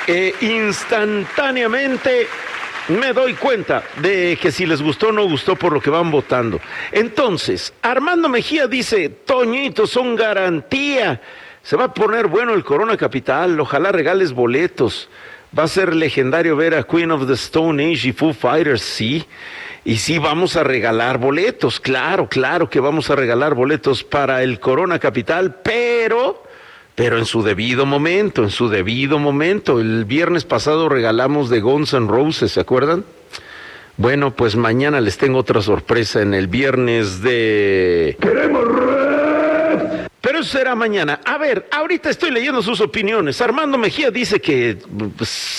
instantáneamente me doy cuenta de que si les gustó o no gustó por lo que van votando. Entonces, Armando Mejía dice, Toñito, son garantía. Se va a poner bueno el Corona Capital, ojalá regales boletos. Va a ser legendario ver a Queen of the Stone Age y Foo Fighters, sí. Y sí, vamos a regalar boletos, claro que vamos a regalar boletos para el Corona Capital, pero en su debido momento, El viernes pasado regalamos de Guns N' Roses, ¿se acuerdan? Bueno, pues mañana les tengo otra sorpresa en el viernes de... ¡Queremos rap! Pero eso será mañana. A ver, ahorita estoy leyendo sus opiniones. Armando Mejía dice que...